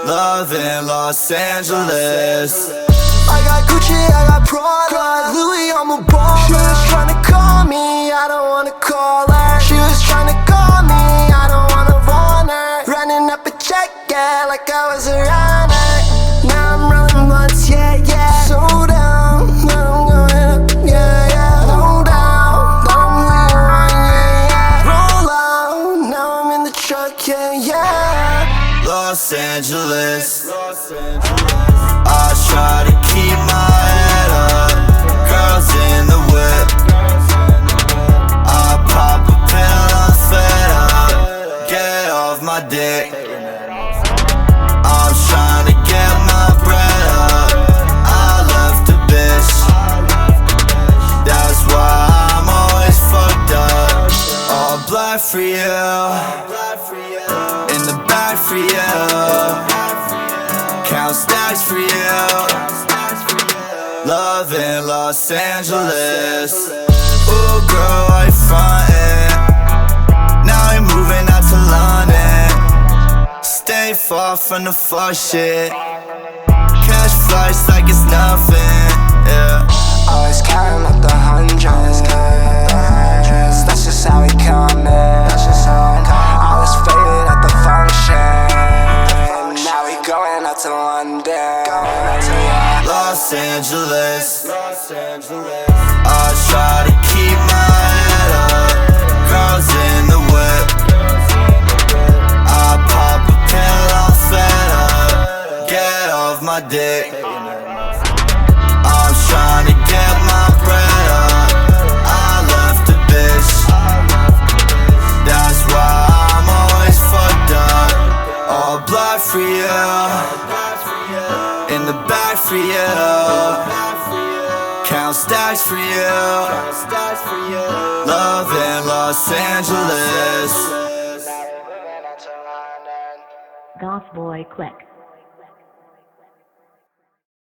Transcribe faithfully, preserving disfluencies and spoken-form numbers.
Love in Los Angeles. I got Gucci, I got Prada, Louis, I'm a baller. She was tryna call me, I don't wanna call her. She was tryna call me, I don't wanna want her. Running up a check, yeah, like I was a runner. Now I'm rolling blunts, yeah, yeah. So down, now I'm going up, yeah, yeah. No doubt, that I'm who you want, yeah, yeah. Roll out, now I'm in the truck, yeah, yeah. Los Angeles. I try to keep my head up. Girls in the whip. I pop a pill, I'm fed up. Get off my dick. I'm trying to get my bread up. I left a bitch. That's why I'm always fucked up. All black for you. In the back for you. Count stacks for you. Love in Los Angeles. Ooh, girl, I frontin'. Now I'm moving out to London. Stay far from the fuck shit. Cash flights like it's nothing, yeah. Always counting up the hundreds. That's just how we coming. That's just how we coming. I was faded at the function. Now we going out to London. Los Angeles. I try to keep my head up. Girls in the whip. I pop a pill, I'm fed up. Get off my dick. I'm trying to get my bread up. I left a bitch. That's why I'm always fucked up. All black for you. In the back for you. Count stacks for you. Love in Los Angeles. Goth Boy Quick.